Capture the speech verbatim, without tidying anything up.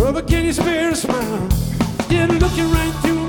But can you spare a smile? Still looking right through